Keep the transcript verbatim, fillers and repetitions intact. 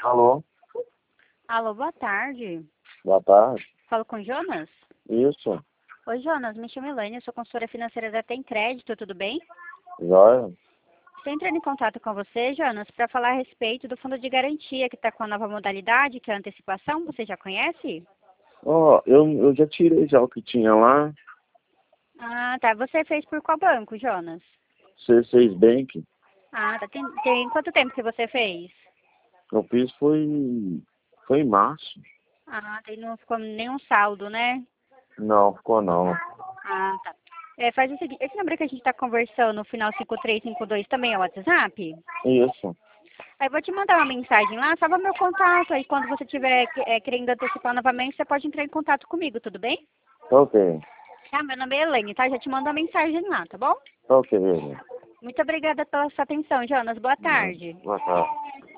Alô? Alô, boa tarde. Boa tarde. Falo com o Jonas? Isso. Oi, Jonas, me chamo Elaine, eu sou consultora financeira da Tem Crédito, tudo bem? Jóia? Estou entrando em contato com você, Jonas, para falar a respeito do fundo de garantia que está com a nova modalidade, que é a antecipação, você já conhece? Ó, eu, eu já tirei já o que tinha lá. Ah, tá. Você fez por qual banco, Jonas? C seis Bank. Ah, tá. Tem, tem quanto tempo que você fez? Eu fiz foi... Foi em março. Ah, tem, não ficou nenhum saldo, né? Não, ficou não. Ah, tá. É, faz o seguinte, esse número que a gente está conversando, no final cinco três cinco dois, também é o WhatsApp? Isso. Aí eu vou te mandar uma mensagem lá, salva meu contato, aí quando você estiver é, querendo antecipar novamente, você pode entrar em contato comigo, tudo bem? Ok. Tá, meu nome é Elaine, tá? Já te mando a mensagem lá, tá bom? Ok, beleza. Muito obrigada pela sua atenção, Jonas. Boa tarde. Boa tarde.